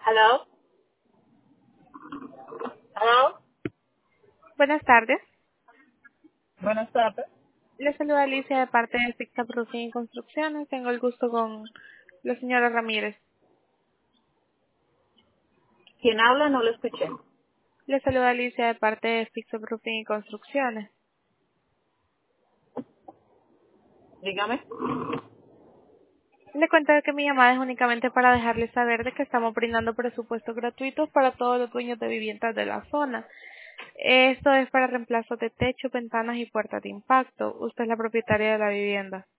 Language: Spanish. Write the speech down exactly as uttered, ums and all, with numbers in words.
Hello. Hello. Buenas tardes. Buenas tardes. Le saluda Alicia de parte de Fixa Roofing y Construcciones. Tengo el gusto con la señora Ramírez. ¿Quién habla? No lo escuché. Le saluda Alicia de parte de Fixa Roofing y Construcciones. Dígame. Le cuento que mi llamada es únicamente para dejarle saber de que estamos brindando presupuestos gratuitos para todos los dueños de viviendas de la zona. Esto es para reemplazo de techo, ventanas y puertas de impacto. Usted es la propietaria de la vivienda.